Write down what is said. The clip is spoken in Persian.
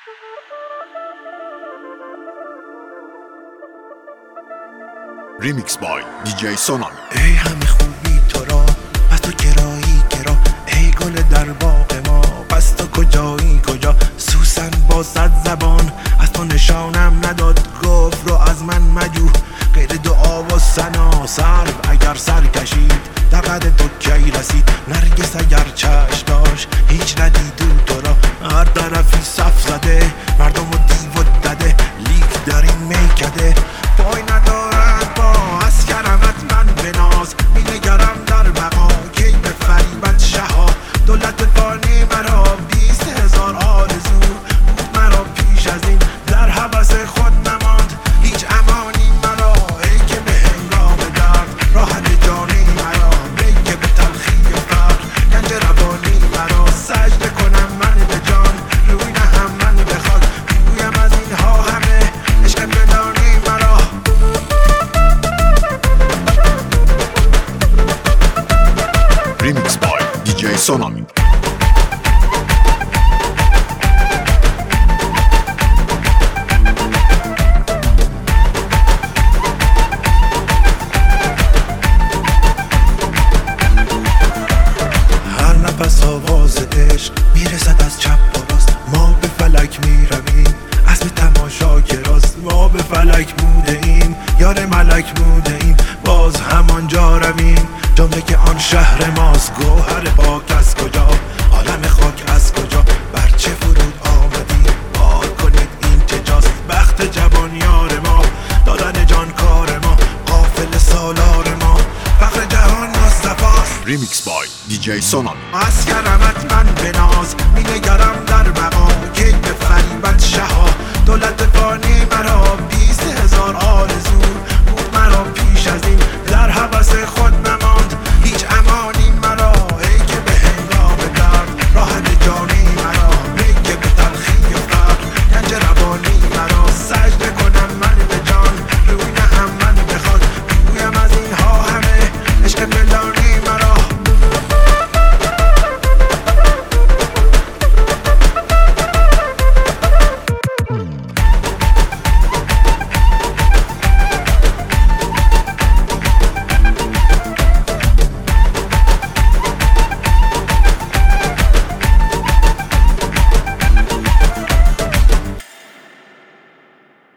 ریمیکس بای دیجی سونامی. ای همه خوبی تو را پس تو کرایی کرا، ای گل در باغ ما پس تو کجایی کجا. سوسن با 100 زبان از تو نشانم نداد، گفت رو از من مجو غیر دعا و ثنا. سرو اگر سر کشید در قد تو کی رسید، نرگس اگر چشم داشت هیچ ندید تو را. هر طرفی صف زده مردم و دیو و دده، لیک در این میکده پای ندارد با از کرمت من بناز. می نگرم در بقا کی به فریبت شها، دولت فانی مرا 20,000 آرزو بود مرا پیش از این، در حوث خود نماند هیچ امانی مرا. ای که به هنگام درد راحت جانی مرا، ای که به تلخی و فقر گنج روانی مرا. سجده کنم من به جان روی نهم من به خاک، میگویم از اینها همه عشق بدانی مرا. ریمیکس بای دیجی سونامی. هر نفس آواز عشق میرسد از چپ و راست، ما به فلک میرویم اسم تماشا که راست. ما به فلک بوده ایم یار ملک بوده ایم، باز همانجا رویم جمله که آن شهر ماست. گوهر پاک از کجا، عالم خاک از کجا، بر چه فرود آمدی بار کنید این چه جاست. بخت جوان یار ما، دادن جان کار ما، قافل سالار ما، فخر جهان مصطفاست. ریمیکس بای دیجی سونامی. از کرمت من بناز، می نگرم در بقا